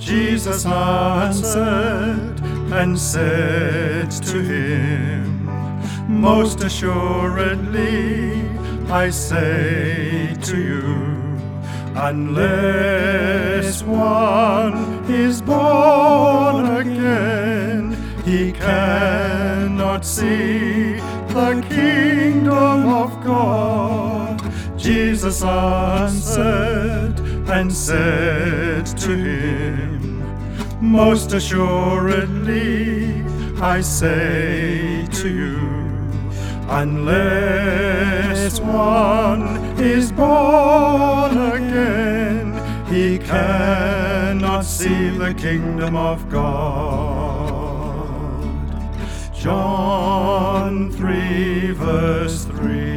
Jesus answered and said to him, most assuredly I say to you, unless one is born again, he cannot see the kingdom of God. Jesus answered and said to him, most assuredly I say to you, unless one is born again, he cannot see the kingdom of God. John 3 verse 3.